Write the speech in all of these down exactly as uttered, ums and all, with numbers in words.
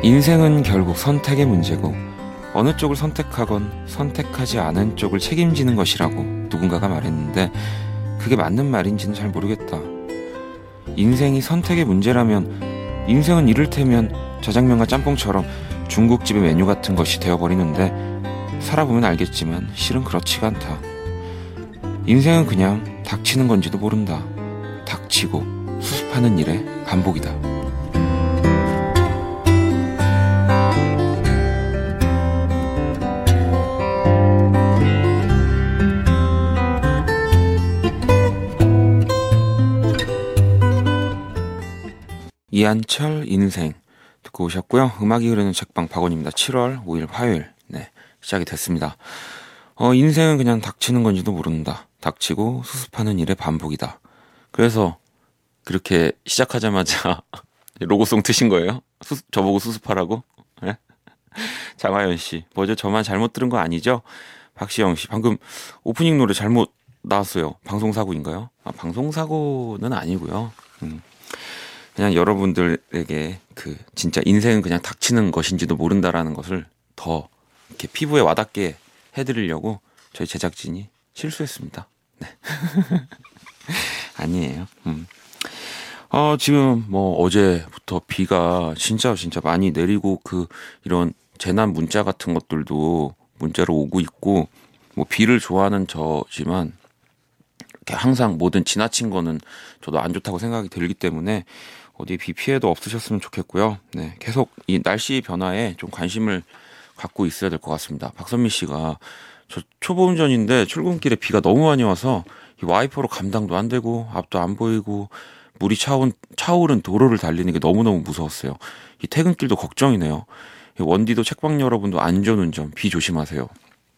인생은 결국 선택의 문제고 어느 쪽을 선택하건 선택하지 않은 쪽을 책임지는 것이라고 누군가가 말했는데 그게 맞는 말인지는 잘 모르겠다. 인생이 선택의 문제라면 인생은 이를테면 자장면과 짬뽕처럼 중국집의 메뉴 같은 것이 되어버리는데 살아보면 알겠지만 실은 그렇지가 않다. 인생은 그냥 닥치는 건지도 모른다. 닥치고 수습하는 일의 반복이다. 이한철 인생 듣고 오셨고요. 음악이 흐르는 책방 박원입니다. 칠월 오일 화요일 네 시작이 됐습니다. 어, 인생은 그냥 닥치는 건지도 모른다. 닥치고 수습하는 일의 반복이다. 그래서 그렇게 시작하자마자 로고송 트신 거예요? 수, 저보고 수습하라고? 네? 장하연 씨, 뭐죠? 저만 잘못 들은 거 아니죠? 박시영 씨, 방금 오프닝 노래 잘못 나왔어요. 방송사고인가요? 아, 방송사고는 아니고요. 음. 그냥 여러분들에게 그 진짜 인생은 그냥 닥치는 것인지도 모른다라는 것을 더 이렇게 피부에 와닿게 해드리려고 저희 제작진이 실수했습니다. 네. 아니에요. 음. 어, 지금 뭐 어제부터 비가 진짜 진짜 많이 내리고 그 이런 재난 문자 같은 것들도 문자로 오고 있고 뭐 비를 좋아하는 저지만 이렇게 항상 뭐든 지나친 거는 저도 안 좋다고 생각이 들기 때문에 어디 비 피해도 없으셨으면 좋겠고요. 네, 계속 이 날씨 변화에 좀 관심을 갖고 있어야 될 것 같습니다. 박선미 씨가 저 초보 운전인데 출근길에 비가 너무 많이 와서 이 와이퍼로 감당도 안 되고 앞도 안 보이고 물이 차온, 차오른 도로를 달리는 게 너무너무 무서웠어요. 이 퇴근길도 걱정이네요. 원디도 책방 여러분도 안전운전 비 조심하세요.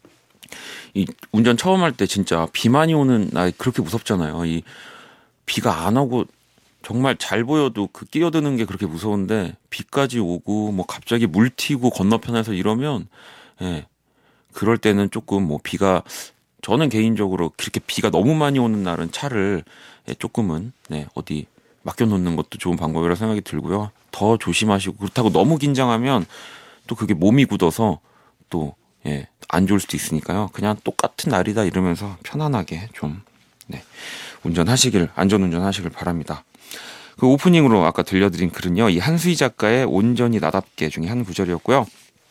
이 운전 처음 할 때 진짜 비 많이 오는 날 그렇게 무섭잖아요. 이 비가 안 오고 정말 잘 보여도 그 끼어드는 게 그렇게 무서운데 비까지 오고 뭐 갑자기 물 튀고 건너편에서 이러면 예, 그럴 때는 조금 뭐 비가 저는 개인적으로 그렇게 비가 너무 많이 오는 날은 차를 예, 조금은 네, 어디 맡겨놓는 것도 좋은 방법이라고 생각이 들고요. 더 조심하시고 그렇다고 너무 긴장하면 또 그게 몸이 굳어서 또 예, 안 좋을 수도 있으니까요. 그냥 똑같은 날이다 이러면서 편안하게 좀 네, 운전하시길 안전운전하시길 바랍니다. 그 오프닝으로 아까 들려드린 글은요. 이 한수희 작가의 온전히 나답게 중에 한 구절이었고요.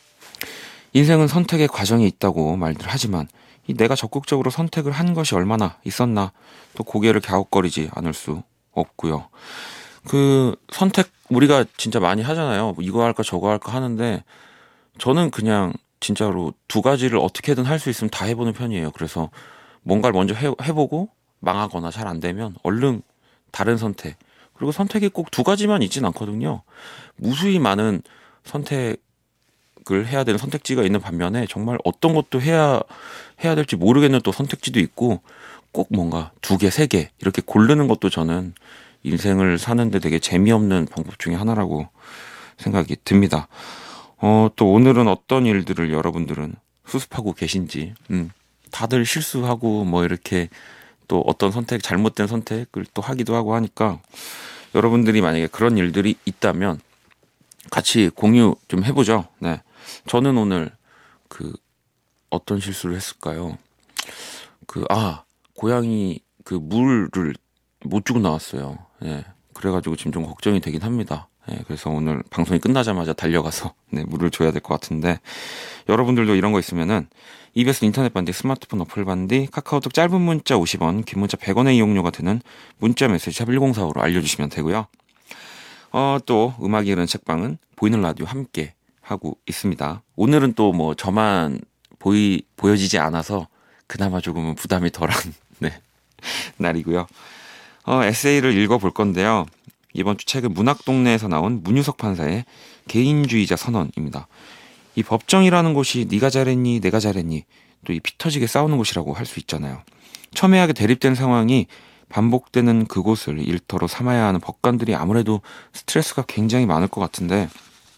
인생은 선택의 과정이 있다고 말들 하지만 이 내가 적극적으로 선택을 한 것이 얼마나 있었나 또 고개를 갸웃거리지 않을 수 없고요. 그 선택 우리가 진짜 많이 하잖아요. 이거 할까 저거 할까 하는데 저는 그냥 진짜로 두 가지를 어떻게든 할 수 있으면 다 해보는 편이에요. 그래서 뭔가를 먼저 해, 해보고 망하거나 잘 안 되면 얼른 다른 선택 그리고 선택이 꼭 두 가지만 있진 않거든요. 무수히 많은 선택을 해야 되는 선택지가 있는 반면에 정말 어떤 것도 해야 해야 될지 모르겠는 또 선택지도 있고 꼭 뭔가 두 개, 세 개 이렇게 고르는 것도 저는 인생을 사는데 되게 재미없는 방법 중에 하나라고 생각이 듭니다. 어, 또 오늘은 어떤 일들을 여러분들은 수습하고 계신지 음, 다들 실수하고 뭐 이렇게 또 어떤 선택, 잘못된 선택을 또 하기도 하고 하니까 여러분들이 만약에 그런 일들이 있다면 같이 공유 좀 해보죠. 네. 저는 오늘 그 어떤 실수를 했을까요? 그, 아, 고양이 그 물을 못 주고 나왔어요. 예. 그래가지고 지금 좀 걱정이 되긴 합니다. 예. 그래서 오늘 방송이 끝나자마자 달려가서 네, 물을 줘야 될 것 같은데 여러분들도 이런 거 있으면은 이비에스 인터넷 반디, 스마트폰 어플 반디, 카카오톡 짧은 문자 오십 원, 긴 문자 백 원의 이용료가 되는 문자 메시지 샵 일공사오로 알려주시면 되고요. 어, 또 음악이 흐르는 책방은 보이는 라디오 함께 하고 있습니다. 오늘은 또 뭐 저만 보이, 보여지지 않아서 그나마 조금은 부담이 덜한 네, 날이고요. 어, 에세이를 읽어볼 건데요. 이번 주 책은 문학동네에서 나온 문유석 판사의 개인주의자 선언입니다. 이 법정이라는 곳이 네가 잘했니 내가 잘했니 또 이 피 터지게 싸우는 곳이라고 할 수 있잖아요. 첨예하게 대립된 상황이 반복되는 그곳을 일터로 삼아야 하는 법관들이 아무래도 스트레스가 굉장히 많을 것 같은데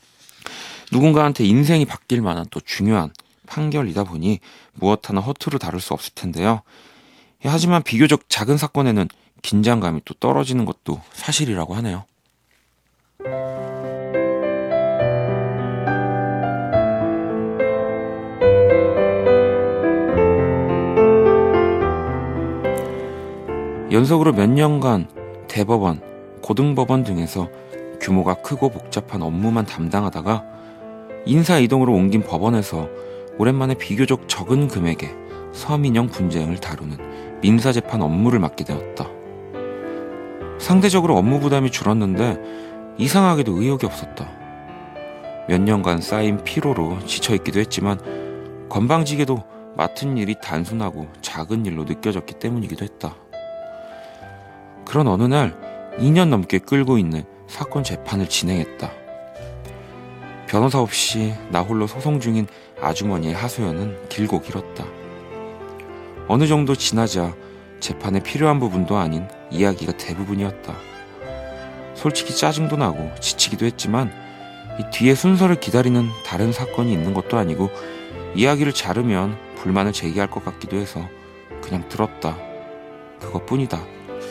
누군가한테 인생이 바뀔 만한 또 중요한 판결이다 보니 무엇 하나 허투루 다룰 수 없을 텐데요. 하지만 비교적 작은 사건에는 긴장감이 또 떨어지는 것도 사실이라고 하네요. 연속으로 몇 년간 대법원, 고등법원 등에서 규모가 크고 복잡한 업무만 담당하다가 인사이동으로 옮긴 법원에서 오랜만에 비교적 적은 금액의 서민형 분쟁을 다루는 민사재판 업무를 맡게 되었다. 상대적으로 업무 부담이 줄었는데 이상하게도 의욕이 없었다. 몇 년간 쌓인 피로로 지쳐있기도 했지만 건방지게도 맡은 일이 단순하고 작은 일로 느껴졌기 때문이기도 했다. 그런 어느 날 이 년 넘게 끌고 있는 사건 재판을 진행했다. 변호사 없이 나 홀로 소송 중인 아주머니의 하소연은 길고 길었다. 어느 정도 지나자 재판에 필요한 부분도 아닌 이야기가 대부분이었다. 솔직히 짜증도 나고 지치기도 했지만 이 뒤에 순서를 기다리는 다른 사건이 있는 것도 아니고 이야기를 자르면 불만을 제기할 것 같기도 해서 그냥 들었다. 그것뿐이다.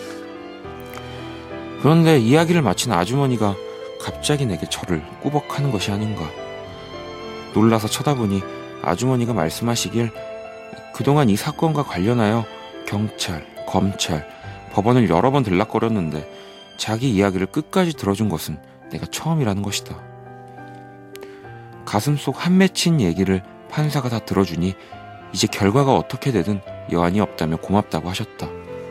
그런데 이야기를 마친 아주머니가 갑자기 내게 저를 꾸벅하는 것이 아닌가. 놀라서 쳐다보니 아주머니가 말씀하시길 그동안 이 사건과 관련하여 경찰, 검찰, 법원을 여러 번 들락거렸는데 자기 이야기를 끝까지 들어준 것은 내가 처음이라는 것이다. 가슴속 한 맺힌 얘기를 판사가 다 들어주니 이제 결과가 어떻게 되든 여한이 없다며 고맙다고 하셨다.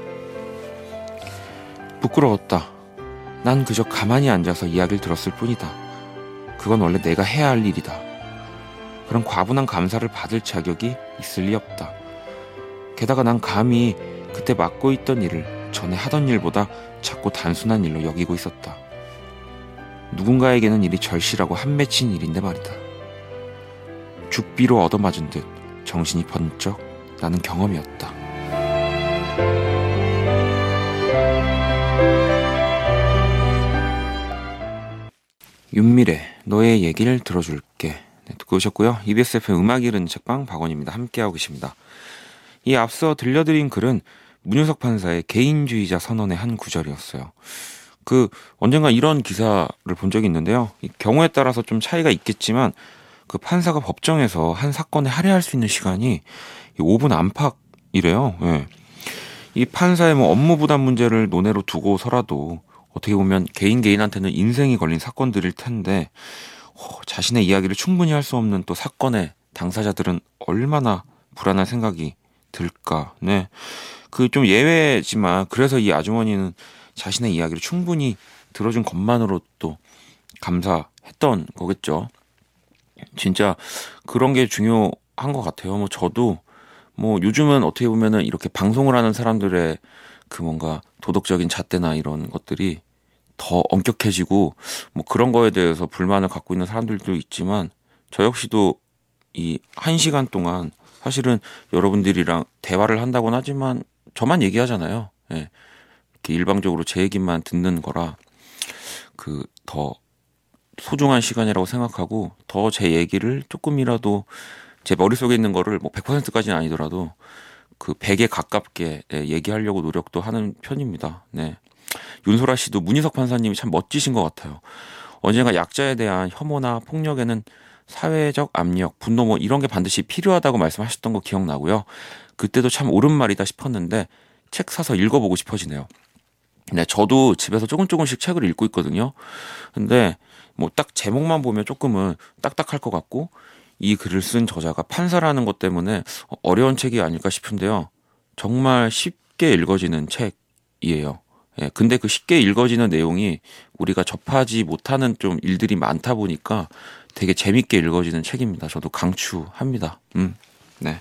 부끄러웠다. 난 그저 가만히 앉아서 이야기를 들었을 뿐이다. 그건 원래 내가 해야 할 일이다. 그런 과분한 감사를 받을 자격이 있을 리 없다. 게다가 난 감히 그때 맡고 있던 일을 전에 하던 일보다 작고 단순한 일로 여기고 있었다. 누군가에게는 일이 절실하고 한 맺힌 일인데 말이다. 죽비로 얻어맞은 듯 정신이 번쩍 나는 경험이었다. 윤미래, 너의 얘기를 들어줄게. 네, 듣고 오셨고요. 이비에스 에프엠 음악 읽은 책방 박원입니다. 함께하고 계십니다. 이 앞서 들려드린 글은 문유석 판사의 개인주의자 선언의 한 구절이었어요. 그 언젠가 이런 기사를 본 적이 있는데요. 이 경우에 따라서 좀 차이가 있겠지만 그 판사가 법정에서 한 사건에 할애할 수 있는 시간이 오 분 안팎이래요. 예. 이 판사의 뭐 업무 부담 문제를 논외로 두고서라도 어떻게 보면 개인 개인한테는 인생이 걸린 사건들일 텐데 어, 자신의 이야기를 충분히 할 수 없는 또 사건의 당사자들은 얼마나 불안한 생각이 들까. 네, 그 좀 예외지만 그래서 이 아주머니는 자신의 이야기를 충분히 들어준 것만으로 또 감사했던 거겠죠. 진짜 그런 게 중요한 것 같아요. 뭐 저도 뭐 요즘은 어떻게 보면은 이렇게 방송을 하는 사람들의 그 뭔가 도덕적인 잣대나 이런 것들이 더 엄격해지고 뭐 그런 거에 대해서 불만을 갖고 있는 사람들도 있지만 저 역시도 이 한 시간 동안 사실은 여러분들이랑 대화를 한다고는 하지만 저만 얘기하잖아요. 예. 이렇게 일방적으로 제 얘기만 듣는 거라 그 더 소중한 시간이라고 생각하고 더 제 얘기를 조금이라도 제 머릿속에 있는 거를 뭐 백 퍼센트까지는 아니더라도 그 백에 가깝게 얘기하려고 노력도 하는 편입니다. 네. 윤소라 씨도 문희석 판사님이 참 멋지신 것 같아요. 언젠가 약자에 대한 혐오나 폭력에는 사회적 압력, 분노 뭐 이런 게 반드시 필요하다고 말씀하셨던 거 기억나고요. 그때도 참 옳은 말이다 싶었는데 책 사서 읽어보고 싶어지네요. 네, 저도 집에서 조금 조금씩 책을 읽고 있거든요. 근데 뭐 딱 제목만 보면 조금은 딱딱할 것 같고 이 글을 쓴 저자가 판사라는 것 때문에 어려운 책이 아닐까 싶은데요. 정말 쉽게 읽어지는 책이에요. 예, 근데 그 쉽게 읽어지는 내용이 우리가 접하지 못하는 좀 일들이 많다 보니까 되게 재밌게 읽어지는 책입니다. 저도 강추합니다. 음, 네.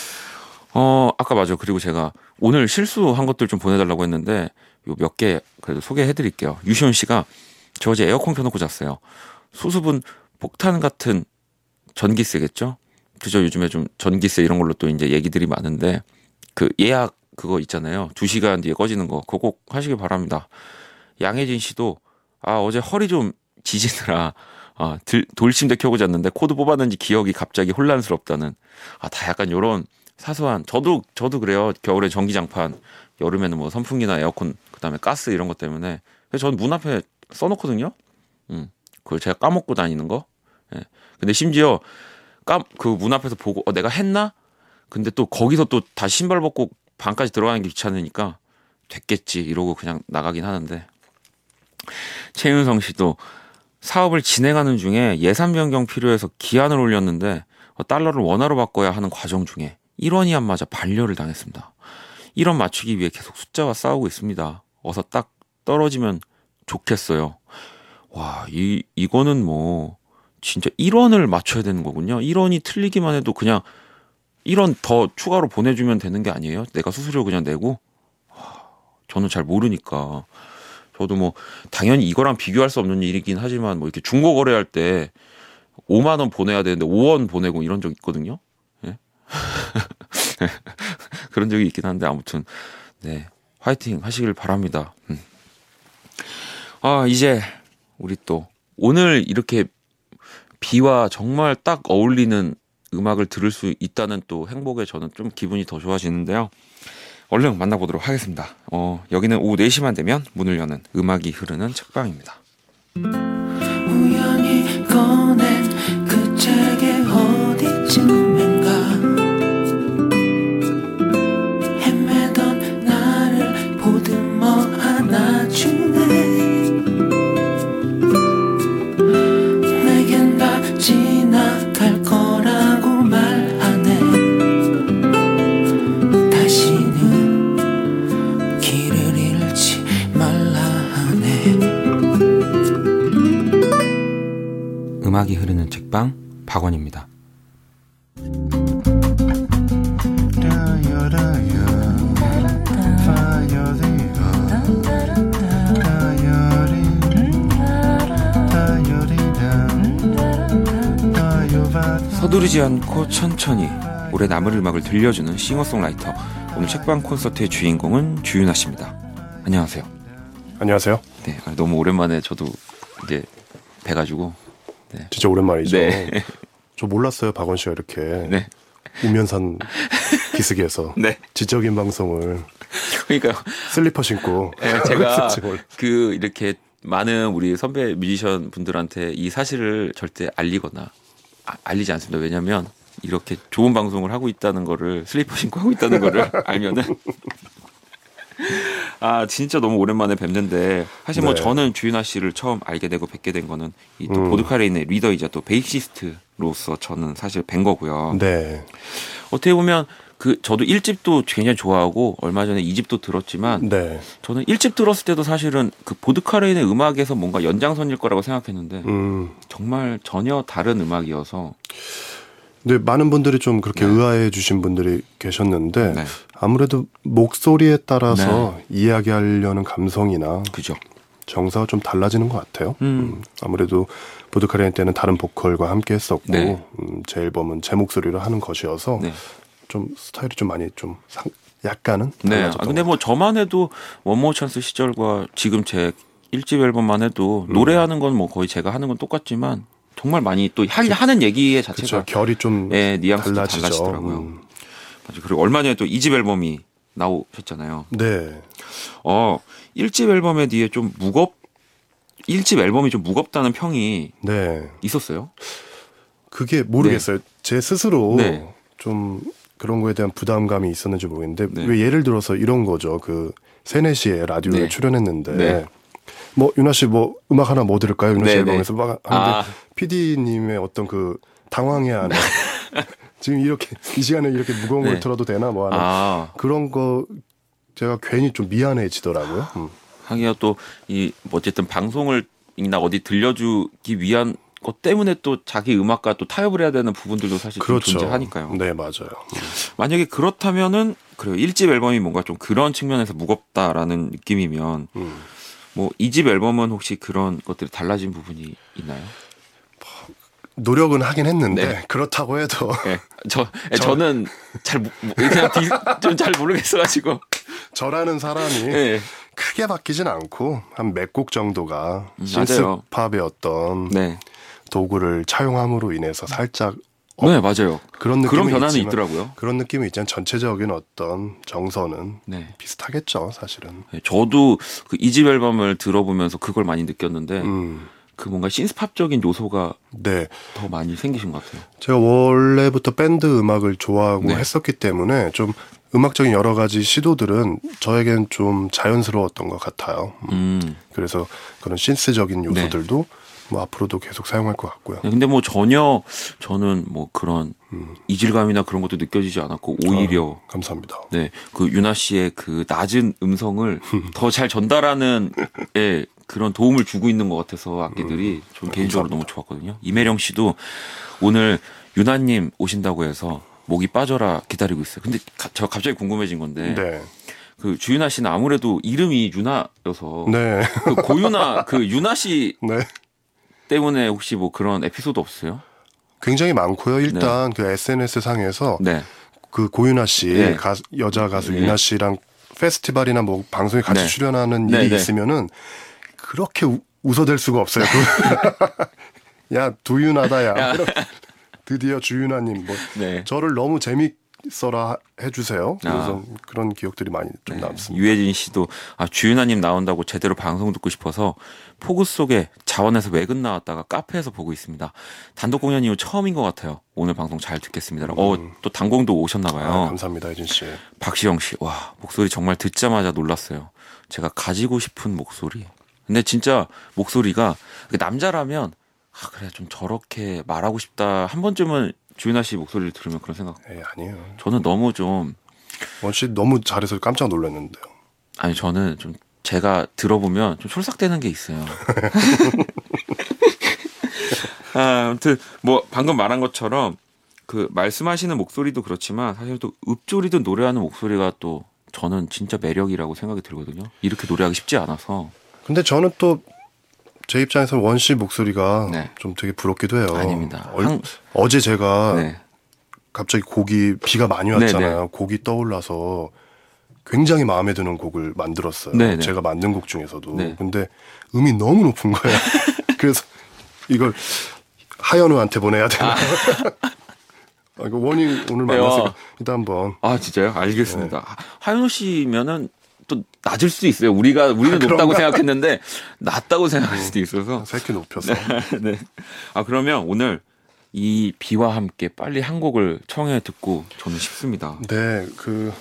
어, 아까 맞아. 그리고 제가 오늘 실수한 것들 좀 보내달라고 했는데 요 몇 개 그래도 소개해드릴게요. 유시원 씨가 저 어제 에어컨 켜놓고 잤어요. 수습은 폭탄 같은 전기세겠죠? 그죠? 요즘에 좀 전기세 이런 걸로 또 이제 얘기들이 많은데 그 예약 그거 있잖아요. 두 시간 뒤에 꺼지는 거. 그거 꼭 하시길 바랍니다. 양혜진 씨도 아 어제 허리 좀 지지느라 아, 들, 돌침대 켜고 잤는데 코드 뽑았는지 기억이 갑자기 혼란스럽다는 아, 다 약간 요런 사소한 저도 저도 그래요. 겨울에 전기장판, 여름에는 뭐 선풍기나 에어컨, 그다음에 가스 이런 것 때문에 그래서 저는 문 앞에 써놓거든요. 음, 그걸 제가 까먹고 다니는 거. 예. 근데 심지어 까 그 문 앞에서 보고 어, 내가 했나? 근데 또 거기서 또 다시 신발 벗고 방까지 들어가는 게 귀찮으니까 됐겠지 이러고 그냥 나가긴 하는데 최윤성 씨도 사업을 진행하는 중에 예산 변경 필요해서 기한을 올렸는데 달러를 원화로 바꿔야 하는 과정 중에 일 원이 안 맞아 반려를 당했습니다. 일 원 맞추기 위해 계속 숫자와 싸우고 있습니다. 어서 딱 떨어지면 좋겠어요. 와, 이, 이거는 뭐 진짜 일 원을 맞춰야 되는 거군요. 일 원이 틀리기만 해도 그냥 일 원 더 추가로 보내주면 되는 게 아니에요? 내가 수수료 그냥 내고? 저는 잘 모르니까. 저도 뭐 당연히 이거랑 비교할 수 없는 일이긴 하지만 뭐 이렇게 중고 거래할 때 오만 원 보내야 되는데 오 원 보내고 이런 적 있거든요. 네? 그런 적이 있긴 한데 아무튼 네 화이팅 하시길 바랍니다. 음. 아 이제 우리 또 오늘 이렇게 비와 정말 딱 어울리는 음악을 들을 수 있다는 또 행복에 저는 좀 기분이 더 좋아지는데요. 얼른 만나보도록 하겠습니다. 어, 여기는 오후 네 시만 되면 문을 여는 음악이 흐르는 책방입니다. 우연히 꺼낸 그 책의 어디쯤인가 헤매던 나를 보듬어 안아주네 내겐 다 지나갈 거라고 말하네 다시는 길을 잃지 말라 하네 음악이 흐르는 책방 박원입니다. 서두르지 않고 천천히 올해 남을 음악을 들려주는 싱어송라이터 오늘 책방 콘서트의 주인공은 주윤아 씨입니다. 안녕하세요. 안녕하세요. 네, 너무 오랜만에 저도 이제 뵈가지고 네. 진짜 오랜만이죠. 네. 저 몰랐어요. 박원 씨가 이렇게 네. 우면산 기슭에서 네. 지적인 방송을 그러니까 슬리퍼 신고 네, 제가 그 이렇게 많은 우리 선배 뮤지션 분들한테 이 사실을 절대 알리거나 아, 알리지 않습니다. 왜냐하면 이렇게 좋은 방송을 하고 있다는 거를 슬리퍼 신고 하고 있다는 거를 알면은 아 진짜 너무 오랜만에 뵙는데 사실 뭐 네. 저는 주윤아 씨를 처음 알게 되고 뵙게 된 거는 이 또 음. 보드카레인의 리더이자 또 베이시스트로서 저는 사실 뵌 거고요. 네. 어떻게 보면 그 저도 일 집도 굉장히 좋아하고 얼마 전에 이 집도 들었지만 네. 저는 일 집 들었을 때도 사실은 그 보드카레인의 음악에서 뭔가 연장선일 거라고 생각했는데 음. 정말 전혀 다른 음악이어서 네, 많은 분들이 좀 그렇게 네. 의아해 주신 분들이 계셨는데 네. 아무래도 목소리에 따라서 네. 이야기하려는 감성이나 그죠. 정서가 좀 달라지는 것 같아요. 음. 음, 아무래도 보드카레인 때는 다른 보컬과 함께 했었고 네. 음, 제 앨범은 제 목소리로 하는 것이어서 네. 좀 스타일이 좀 많이 좀 상, 약간은 네. 아, 근데 뭐 저만 해도 원모어 찬스 시절과 지금 제 일 집 앨범만 해도 음. 노래하는 건 뭐 거의 제가 하는 건 똑같지만 정말 많이 또 할, 하는 얘기의 자체가 그쵸, 결이 좀 예, 뉘앙스도 달라지죠. 달라지더라고요. 음. 맞아. 그리고 얼마 전에 또 이 집 앨범이 나오셨잖아요. 네. 어, 일 집 앨범에 뒤에 좀 무겁 일 집 앨범이 좀 무겁다는 평이 네. 있었어요? 그게 모르겠어요. 네. 제 스스로 네. 좀 그런 거에 대한 부담감이 있었는지 모르겠는데 네. 왜 예를 들어서 이런 거죠. 그 세네 시에 라디오에 네. 출연했는데 네. 뭐 윤아 씨 뭐 음악 하나 뭐 들을까요? 윤아 씨 네, 앨범에서 막 하는데 아. 피디님의 어떤 그 당황해하는 지금 이렇게 이 시간에 이렇게 무거운 네. 걸 들어도 되나 뭐 하는 아. 그런 거 제가 괜히 좀 미안해지더라고요. 음. 하기야 또 이 어쨌든 방송을 이나 어디 들려주기 위한 것 때문에 또 자기 음악과 또 타협을 해야 되는 부분들도 사실 그렇죠. 좀 존재하니까요. 네, 맞아요. 만약에 그렇다면은 그래요. 일 집 앨범이 뭔가 좀 그런 측면에서 무겁다라는 느낌이면 음. 뭐 이 집 앨범은 혹시 그런 것들이 달라진 부분이 있나요? 노력은 하긴 했는데 네. 그렇다고 해도 네. 저, 저 저는 잘 그냥 좀 잘 모르겠어가지고 저라는 사람이 네. 크게 바뀌진 않고 한 몇 곡 정도가 음, 신스팝의 어떤 네. 도구를 차용함으로 인해서 살짝 어, 네 맞아요. 그런 느낌이 그런 변화는 있지만, 있더라고요. 그런 느낌이 있지만 전체적인 어떤 정서는 네. 비슷하겠죠, 사실은. 네, 저도 그 이 집 앨범을 들어보면서 그걸 많이 느꼈는데 음. 그 뭔가 신스팝적인 요소가 네. 더 많이 생기신 것 같아요. 제가 원래부터 밴드 음악을 좋아하고 네. 했었기 때문에 좀 음악적인 여러 가지 시도들은 저에겐 좀 자연스러웠던 것 같아요. 음. 그래서 그런 신스적인 요소들도 네. 뭐 앞으로도 계속 사용할 것 같고요. 네, 근데 뭐 전혀 저는 뭐 그런 음. 이질감이나 그런 것도 느껴지지 않았고 오히려 어, 감사합니다. 네, 그 유나 씨의 그 낮은 음성을 더 잘 전달하는 예, 그런 도움을 주고 있는 것 같아서 악기들이 음. 좀 개인적으로 너무 좋았거든요. 이매령 씨도 오늘 유나님 오신다고 해서 목이 빠져라 기다리고 있어요. 근데 가, 저 갑자기 궁금해진 건데. 네. 그 주유나 씨는 아무래도 이름이 유나여서 네. 그 고유나 그 유나 씨 네. 때문에 혹시 뭐 그런 에피소드 없어요? 굉장히 많고요. 일단 네. 그 에스엔에스 상에서 네. 그 고유나 씨 네. 가수, 여자 가수 네. 유나 씨랑 페스티벌이나 뭐 방송에 같이 네. 출연하는 일이 네. 있으면은 그렇게 우, 웃어댈 수가 없어요. 야 두유나다야. 야. 드디어 주유나님 뭐 네. 저를 너무 재밌어라 해주세요. 그래서 아. 그런 기억들이 많이 좀 네. 남습니다. 유혜진 씨도 아, 주유나님 나온다고 제대로 방송 듣고 싶어서 폭우 속에 자원에서 외근 나왔다가 카페에서 보고 있습니다. 단독 공연 이후 처음인 것 같아요. 오늘 방송 잘 듣겠습니다. 음. 어, 또 단공도 오셨나 봐요. 아, 감사합니다, 혜진 씨. 박시영 씨, 와 목소리 정말 듣자마자 놀랐어요. 제가 가지고 싶은 목소리. 근데 진짜 목소리가 남자라면 아, 그래, 좀 저렇게 말하고 싶다. 한 번쯤은 주윤아 씨 목소리를 들으면 그런 생각. 에이, 아니에요. 저는 너무 좀. 원 씨 너무 잘해서 깜짝 놀랐는데요. 아니, 저는 좀 제가 들어보면 좀 촐싹대는 게 있어요. 아, 아무튼 뭐 방금 말한 것처럼 그 말씀하시는 목소리도 그렇지만 사실 또 읊조리든 노래하는 목소리가 또 저는 진짜 매력이라고 생각이 들거든요. 이렇게 노래하기 쉽지 않아서. 근데 저는 또 제 입장에서 원 씨 목소리가 네. 좀 되게 부럽기도 해요. 아닙니다. 얼, 한... 어제 제가 네. 갑자기 곡이 비가 많이 왔잖아요. 네네. 곡이 떠올라서 굉장히 마음에 드는 곡을 만들었어요. 네네. 제가 만든 곡 중에서도. 네. 근데 음이 너무 높은 거예요. 그래서 이걸 하현우한테 보내야 되나. 아. 아, 이거 원이 오늘 만나서 일단 한번. 아 진짜요? 알겠습니다. 네. 하현우 씨면은 또 낮을 수도 있어요. 우리가 우리는 아, 높다고 생각했는데 낮다고 생각할 수도 있어서 새끼 높여서. 네, 네. 아 그러면 오늘 이 비와 함께 빨리 한 곡을 청해 듣고 저는 싶습니다. 네, 그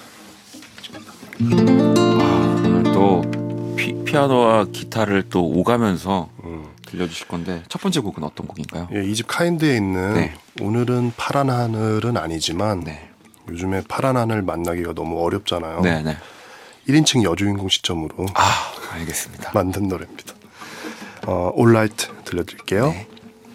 아, 오늘 또 피, 피아노와 기타를 또 오가면서 음. 들려주실 건데 첫 번째 곡은 어떤 곡인가요? 예, 이 집 카인드에 있는 네. 오늘은 파란 하늘은 아니지만 네. 요즘에 파란 하늘 만나기가 너무 어렵잖아요. 네, 네. 일 인칭 여주인공 시점으로 아 알겠습니다. 만든 노래입니다. 어, All Right 들려드릴게요. 네.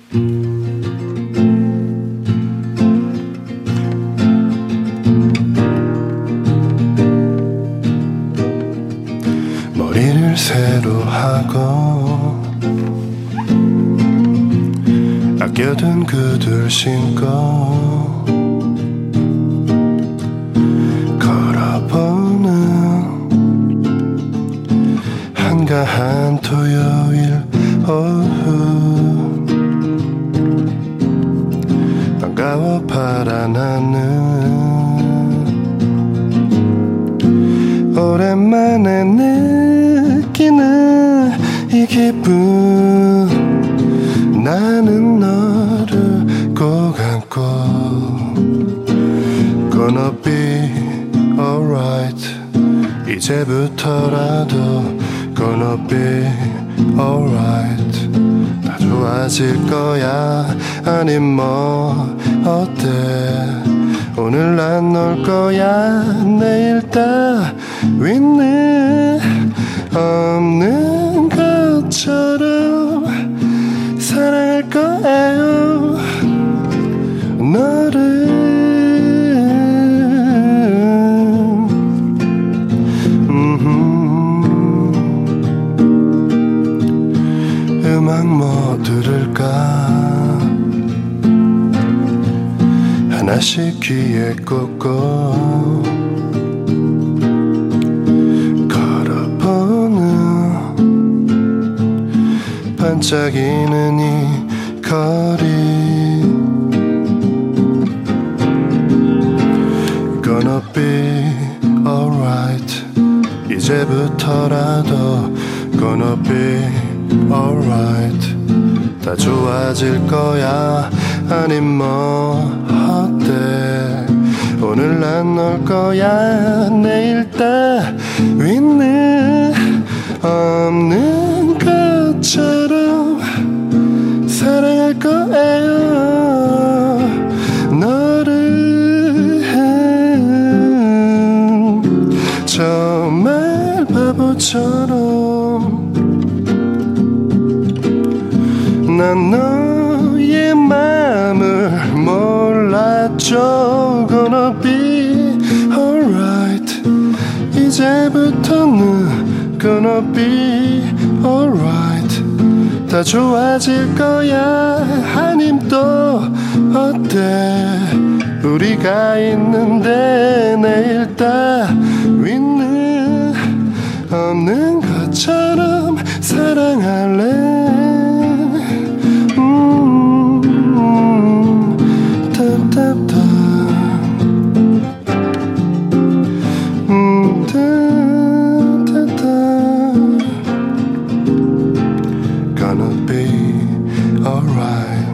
머리를 새로 하고 아껴둔 구두를 신고 한가한 토요일 오후 반가워 파란 하늘 오랜만에 느끼는 이 기분 나는 너를 꼭 안고 Gonna be alright 이제부터라도 Gonna be alright 다 좋아질 거야 아님 뭐 어때 오늘 난 놀 거야 내일 따위는 없는 것처럼 사랑할 거예요 너를 음악 뭐 들을까 하나씩 귀에 꽂고 걸어보는 반짝이는 이 거리 Gonna be alright 이제부터라도 Gonna be alright 다 좋아질 거야 아님 뭐 어때 오늘 난 널 거야 내일 따위는 없는 것처럼 사랑할 거예요 너를 정말 바보처럼 난 너의 맘을 몰랐죠 Gonna be alright 이제부터는 Gonna be alright 다 좋아질 거야 아님 또 어때 우리가 있는데 내일 따위는 없는 것처럼 사랑할래 음, 음, 따따따 음, 따따따 Gonna be alright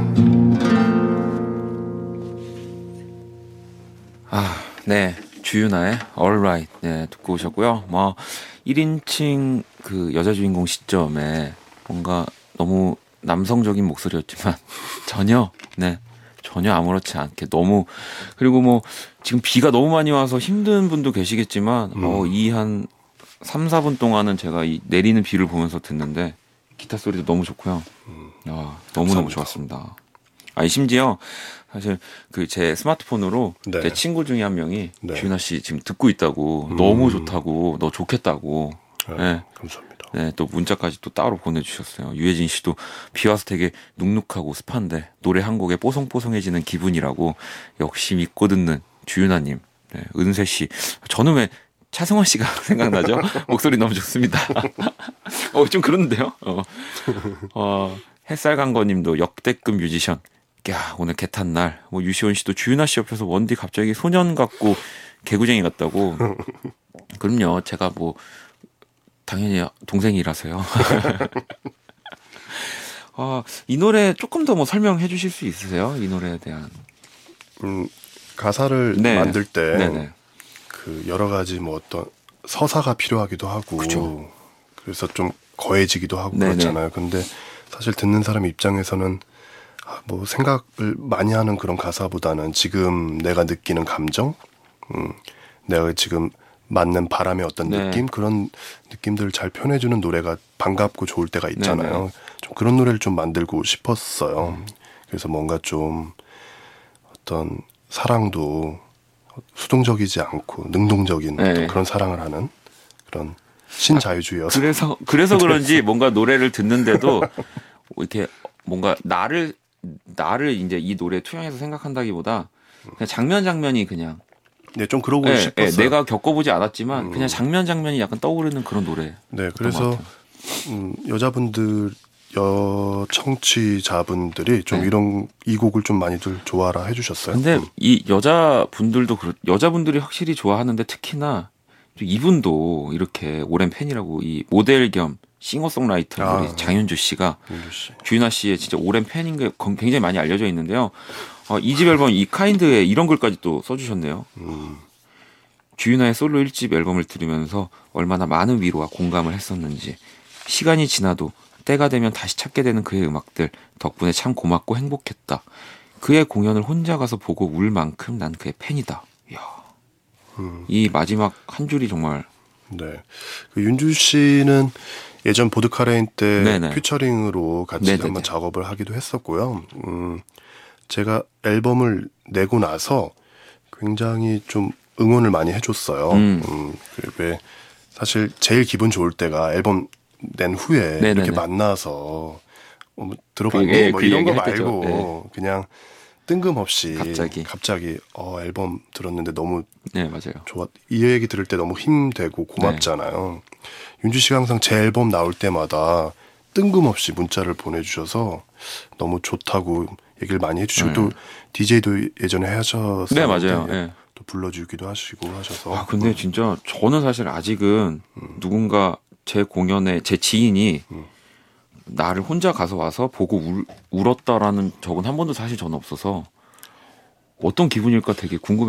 아, 네. 주윤아의 Alright 네, 듣고 오셨고요. 뭐 일 인칭 그 여자 주인공 시점에 뭔가 너무 남성적인 목소리였지만 전혀 네 전혀 아무렇지 않게 너무 그리고 뭐 지금 비가 너무 많이 와서 힘든 분도 계시겠지만 음. 어, 이 한 삼, 사 분 동안은 제가 이 내리는 비를 보면서 듣는데 기타 소리도 너무 좋고요. 음. 아, 너무너무 좋았습니다. 아니 심지어 사실 그 제 스마트폰으로 네. 제 친구 중에 한 명이 네. 주윤아 씨 지금 듣고 있다고 음. 너무 좋다고 너 좋겠다고 네, 네. 감사합니다. 네, 또 문자까지 또 따로 보내주셨어요. 유혜진 씨도 비 와서 되게 눅눅하고 습한데 노래 한 곡에 뽀송뽀송해지는 기분이라고 역시 믿고 듣는 주윤아님. 네, 은세 씨 저는 왜 차승원 씨가 생각나죠? 목소리 너무 좋습니다. 어, 좀 그런데요. 어, 어, 햇살강거님도 역대급 뮤지션. 야, 오늘 개 탄 날. 뭐 유시원 씨도 주윤아 씨 옆에서 원디 갑자기 소년 같고 개구쟁이 같다고. 그럼요. 제가 뭐 당연히 동생이라서요. 아, 이 노래 조금 더 뭐 설명해 주실 수 있으세요? 이 노래에 대한. 음, 가사를 네. 만들 때 네네. 그 여러 가지 뭐 어떤 서사가 필요하기도 하고 그쵸. 그래서 좀 거해지기도 하고 네네. 그렇잖아요. 근데 사실 듣는 사람 입장에서는 뭐 생각을 많이 하는 그런 가사보다는 지금 내가 느끼는 감정, 음, 내가 지금 맞는 바람의 어떤 네. 느낌 그런 느낌들을 잘 표현해주는 노래가 반갑고 좋을 때가 있잖아요. 네네. 좀 그런 노래를 좀 만들고 싶었어요. 음. 그래서 뭔가 좀 어떤 사랑도 수동적이지 않고 능동적인 어떤 그런 사랑을 하는 그런 신자유주의여서. 그래서 그래서 그런지 뭔가 노래를 듣는데도 이렇게 뭔가 나를 나를 이제 이 노래에 투영해서 생각한다기보다 그냥 장면 장면이 그냥 네, 좀 그러고 네, 싶었어요. 네, 내가 겪어보지 않았지만 음. 그냥 장면 장면이 약간 떠오르는 그런 노래. 네, 그래서 음, 여자분들 여청취자분들이 좀 네. 이런 이 곡을 좀 많이들 좋아라 해주셨어요. 근데 음. 이 여자분들도 그렇, 여자분들이 확실히 좋아하는데 특히나 이분도 이렇게 오랜 팬이라고 이 모델 겸 싱어송라이터 아, 우리 장윤주 씨가 씨. 주윤아 씨의 진짜 오랜 팬인 게 굉장히 많이 알려져 있는데요. 어, 이 집 앨범 이 카인드에 이런 글까지 또 써주셨네요. 음. 주윤아의 솔로 일 집 앨범을 들으면서 얼마나 많은 위로와 공감을 했었는지 시간이 지나도 때가 되면 다시 찾게 되는 그의 음악들 덕분에 참 고맙고 행복했다. 그의 공연을 혼자 가서 보고 울 만큼 난 그의 팬이다. 이야. 음. 이 마지막 한 줄이 정말. 네. 그 윤주 씨는 예전 보드카레인 때 네네. 퓨처링으로 같이 네네네. 한번 작업을 하기도 했었고요. 음, 제가 앨범을 내고 나서 굉장히 좀 응원을 많이 해줬어요. 음. 음, 왜 사실 제일 기분 좋을 때가 앨범 낸 후에 네네네. 이렇게 만나서 어, 들어봤니? 그, 예, 뭐 그 이런 거 말고 네. 그냥 뜬금없이 갑자기, 갑자기 어, 앨범 들었는데 너무 네, 맞아요. 좋았. 이 얘기 들을 때 너무 힘되고 고맙잖아요. 네. 윤주 씨가 항상 제 앨범 나올 때마다 뜬금없이 문자를 보내주셔서 너무 좋다고 얘기를 많이 해주시고 네. 또 디제이도 예전에 하셨어요. 네, 맞아요. 네. 또 불러주기도 하시고 하셔서. 아, 근데 진짜 저는 사실 아직은 음. 누군가 제 공연에 제 지인이 음. 나를 혼자 가서 와서 보고 울, 울었다라는 적은 한 번도 사실 저는 없어서 어떤 기분일까 되게 궁금해요.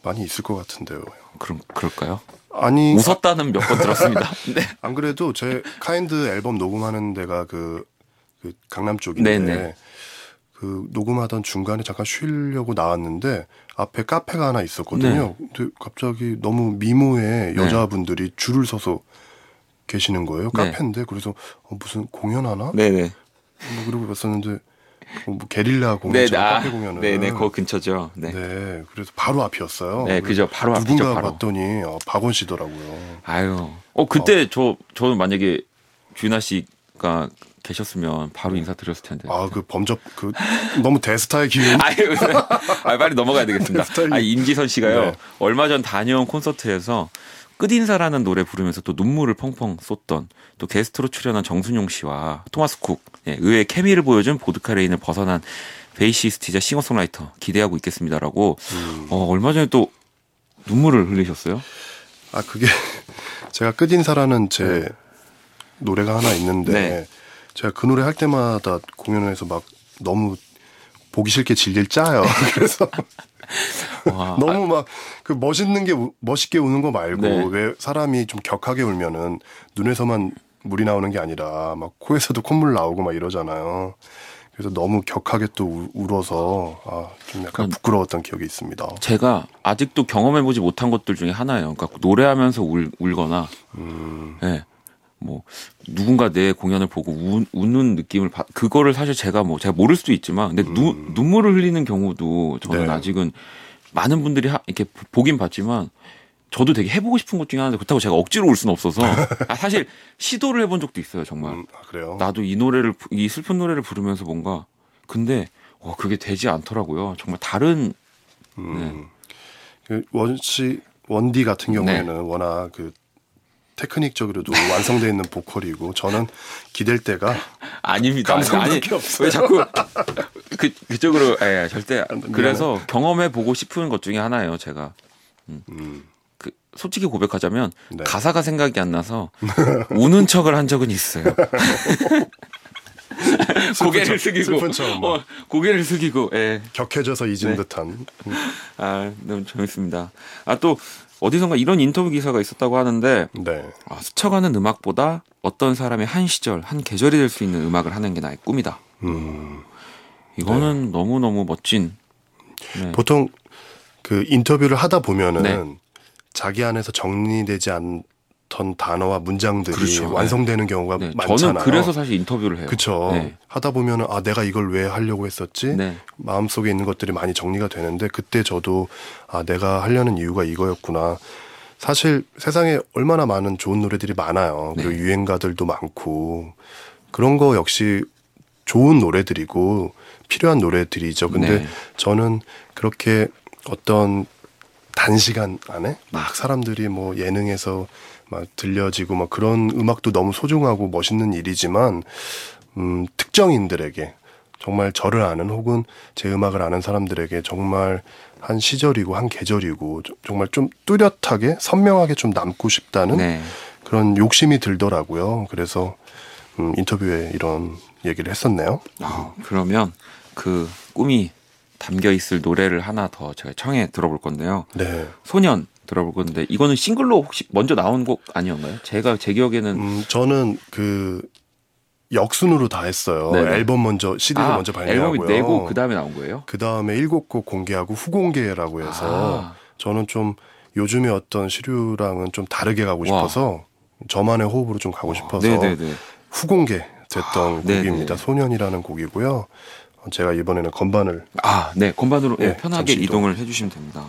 많이 있을 것 같은데요. 그럼 그럴까요? 아니 웃었다는 몇 번 들었습니다. 네. 안 그래도 제 카인드 앨범 녹음하는 데가 그, 그 강남 쪽인데 네네. 그 녹음하던 중간에 잠깐 쉬려고 나왔는데 앞에 카페가 하나 있었거든요. 네. 근데 갑자기 너무 미모의 여자분들이 네. 줄을 서서 계시는 거예요. 네. 카페인데 그래서 어, 무슨 공연하나? 네네. 뭐 그러고 봤었는데 뭐 게릴라 공연처럼 아, 카페 공연을. 네네. 그 근처죠. 네. 네. 그래서 바로 앞이었어요. 네, 그죠. 바로 앞이죠. 누군가 바로. 봤더니 어, 박원 씨더라고요. 아유. 어 그때 어. 저 저는 만약에 주윤아 씨가 계셨으면 바로 인사드렸을 텐데. 아, 그 범접 그 너무 대스타의 기운. 아유, 아, 빨리 넘어가야 되겠습니다. 아, 임지선 씨가요. 네. 얼마 전 다녀온 콘서트에서 끝인사라는 노래 부르면서 또 눈물을 펑펑 쏟던 또 게스트로 출연한 정순용 씨와 토마스 쿡, 예, 의외의 케미를 보여준 보드카 레인을 벗어난 베이시스트이자 싱어송라이터 기대하고 있겠습니다라고 음. 어, 얼마 전에 또 눈물을 흘리셨어요? 아, 그게 제가 끝인사라는 제 네. 노래가 하나 있는데 네. 제가 그 노래 할 때마다 공연에서 막 너무 보기 싫게 질질 짜요. 그래서 와, 너무 막 그 멋있는 게 멋있게 우는 거 말고 네. 왜 사람이 좀 격하게 울면은 눈에서만 물이 나오는 게 아니라 막 코에서도 콧물 나오고 막 이러잖아요. 그래서 너무 격하게 또 울어서 아, 좀 약간 부끄러웠던 기억이 있습니다. 제가 아직도 경험해보지 못한 것들 중에 하나예요. 그러니까 노래하면서 울, 울거나, 음. 네. 뭐 누군가 내 공연을 보고 우, 우는 느낌을 바, 그거를 사실 제가 뭐 제가 모를 수도 있지만 근데 음. 누, 눈물을 흘리는 경우도 저는 네. 아직은 많은 분들이 하, 이렇게 보긴 봤지만 저도 되게 해보고 싶은 것 중에 하나인데 그렇다고 제가 억지로 울 수는 없어서 아, 사실 시도를 해본 적도 있어요 정말. 음, 아, 그래요? 나도 이 노래를 이 슬픈 노래를 부르면서 뭔가 근데 어, 그게 되지 않더라고요. 정말 다른 음. 네. 그 원씨 원디 같은 경우에는 네. 워낙 그 테크닉적으로도 완성되어 있는 보컬이고 저는 기댈 때가 아닙니다. 아니 없어요. 왜 자꾸 그 그쪽으로 예, 절대 그래서 경험해 보고 싶은 것 중에 하나예요. 제가 음. 음. 그 솔직히 고백하자면 네. 가사가 생각이 안 나서 우는 척을 한 적은 있어요. 고개를 숙이고 어, 고개를 숙이고 예. 격해져서 잊은 네. 듯한. 아 너무 재밌습니다. 아 또 어디선가 이런 인터뷰 기사가 있었다고 하는데 네. 아, 스쳐가는 음악보다 어떤 사람의 한 시절, 한 계절이 될 수 있는 음악을 하는 게 나의 꿈이다. 음. 이거는 네. 너무너무 멋진. 네. 보통 그 인터뷰를 하다 보면은 네. 자기 안에서 정리되지 않던 단어와 문장들이 그렇죠. 완성되는 네. 경우가 네. 많잖아요. 저는 그래서 사실 인터뷰를 해요. 그렇죠. 네. 하다 보면은 아 내가 이걸 왜 하려고 했었지? 네. 마음속에 있는 것들이 많이 정리가 되는데 그때 저도 아 내가 하려는 이유가 이거였구나. 사실 세상에 얼마나 많은 좋은 노래들이 많아요. 그리고 네. 유행가들도 많고 그런 거 역시 좋은 노래들이고 필요한 노래들이죠. 근데 네. 저는 그렇게 어떤 단시간 안에 막 사람들이 뭐 예능에서 막 들려지고 막 그런 음악도 너무 소중하고 멋있는 일이지만 음, 특정인들에게 정말 저를 아는 혹은 제 음악을 아는 사람들에게 정말 한 시절이고 한 계절이고 정말 좀 뚜렷하게 선명하게 좀 남고 싶다는 네. 그런 욕심이 들더라고요. 그래서 음, 인터뷰에 이런 얘기를 했었네요. 아, 그러면 그 꿈이 담겨 있을 노래를 하나 더 제가 청해 들어볼 건데요. 네. 소년 들어볼 건데 이거는 싱글로 혹시 먼저 나온 곡 아니었나요? 제가 제 기억에는 음, 저는 그 역순으로 다 했어요. 네네. 앨범 먼저 씨디를 아, 먼저 발매하고요. 앨범이 내고 그 다음에 나온 거예요? 그 다음에 일곱 곡 공개하고 후공개라고 해서 아. 저는 좀 요즘의 어떤 시류랑은 좀 다르게 가고 싶어서 와. 저만의 호흡으로 좀 가고 싶어서 네네네. 후공개 됐던 아, 곡입니다. 소년이라는 곡이고요. 제가 이번에는 건반을 아, 네, 건반으로 네, 편하게 이동을 해주시면 됩니다.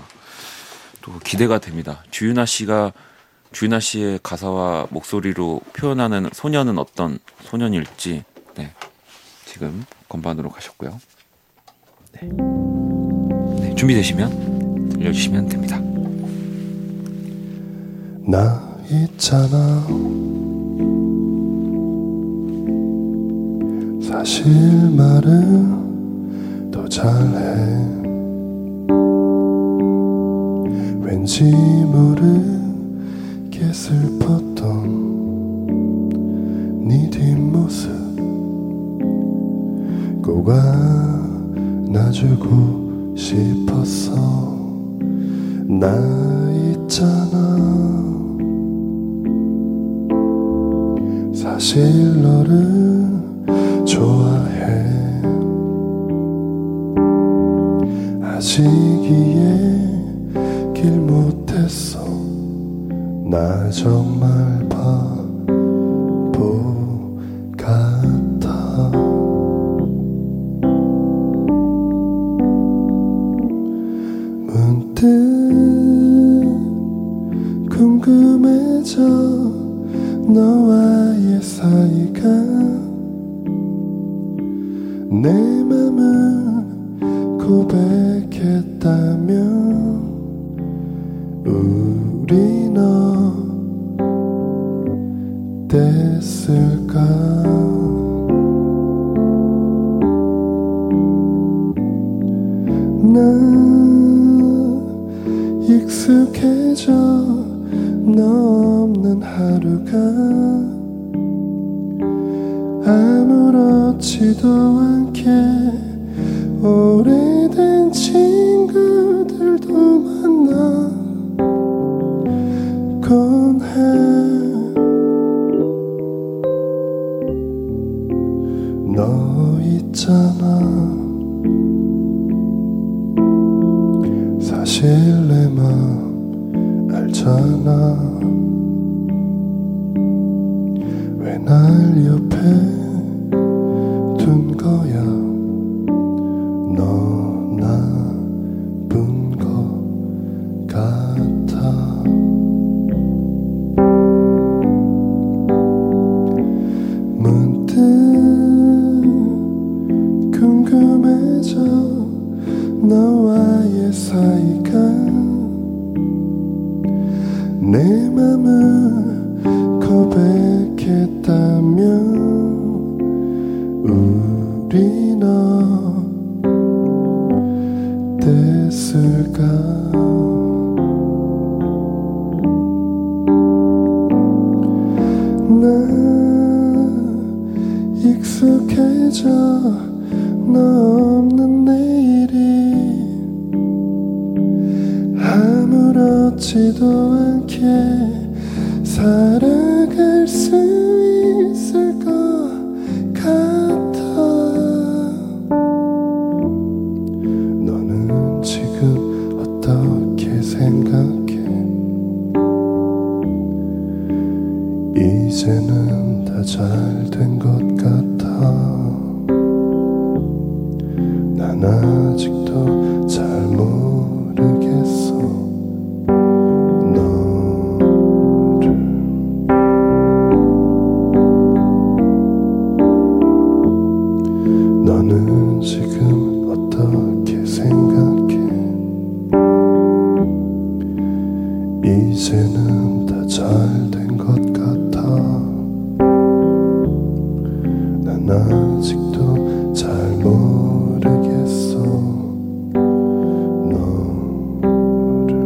또 기대가 됩니다. 주윤아 씨가 주윤아 씨의 가사와 목소리로 표현하는 소년은 어떤 소년일지 네, 지금 건반으로 가셨고요. 네. 네, 준비되시면 들려주시면 됩니다. 나 있잖아 사실 말은 더 잘해 왠지 모르게 슬펐던 네 뒷모습 꼭 안아주고 싶었어 나 있잖아 사실 너를 좋아해 아직 이해길 못했어 나 정말 바보 같아 문득 궁금해져 너와의 사이가 내 맘은 고백했다면 우리 어땠을까 난 익숙해져 너 없는 하루가 아무렇지도 않게 오래된 친구들도 만나 곤해 너 있잖아 사실 내 맘 알잖아 왜 날 옆에 둔 거야 너 나쁜 거 같아 문득 궁금해져 너와의 사이가 내 맘을 고백했다면 우리 어땠을까 나 익숙해져 너 없는 내일이 아무렇지도 않게 살아갈 수 있을 것 같아 너는 지금 어떻게 생각해 이제는 다 잘 된 것 같아 난 아직도 잘 모르겠어 너를 너는 지금 어떻게 생각해 이제는 다 잘 된 것 같아 난 아직도 잘 모르겠어 너를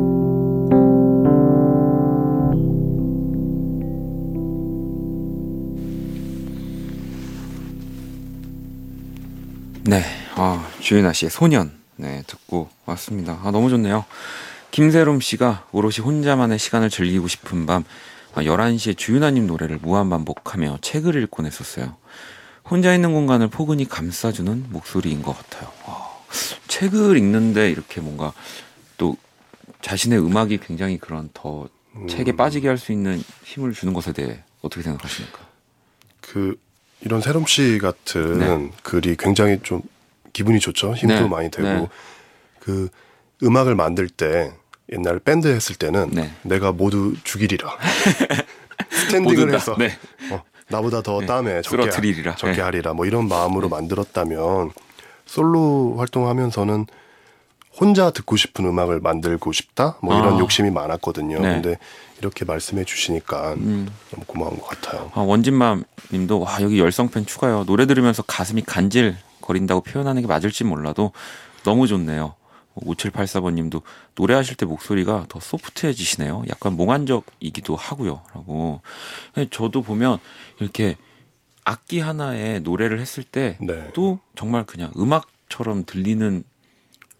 네, 아, 주윤아 씨의 소년 네 듣고 왔습니다. 아 너무 좋네요. 김세롬 씨가 오롯이 혼자만의 시간을 즐기고 싶은 밤 열한 시에 주윤아님 노래를 무한반복하며 책을 읽곤 했었어요. 혼자 있는 공간을 포근히 감싸주는 목소리인 것 같아요. 와, 책을 읽는데 이렇게 뭔가 또 자신의 음악이 굉장히 그런 더 음. 책에 빠지게 할 수 있는 힘을 주는 것에 대해 어떻게 생각하십니까? 그 이런 세롬 씨 같은 네. 글이 굉장히 좀 기분이 좋죠. 힘도 네. 많이 되고 네. 그 음악을 만들 때 옛날 밴드 했을 때는 네. 내가 모두 죽이리라 스탠딩을 해서 네. 어, 나보다 더 네. 땀에 적게, 하, 적게 네. 하리라 뭐 이런 마음으로 네. 만들었다면 솔로 활동하면서는 혼자 듣고 싶은 음악을 만들고 싶다 뭐 이런 아. 욕심이 많았거든요. 네. 근데 이렇게 말씀해 주시니까 음. 너무 고마운 것 같아요. 아, 원진맘 님도 와 여기 열성팬 추가요. 노래 들으면서 가슴이 간질거린다고 표현하는 게 맞을지 몰라도 너무 좋네요. 오칠팔사 번님도 노래하실 때 목소리가 더 소프트해지시네요. 약간 몽환적이기도 하고요. 라고. 저도 보면 이렇게 악기 하나에 노래를 했을 때도 네. 정말 그냥 음악처럼 들리는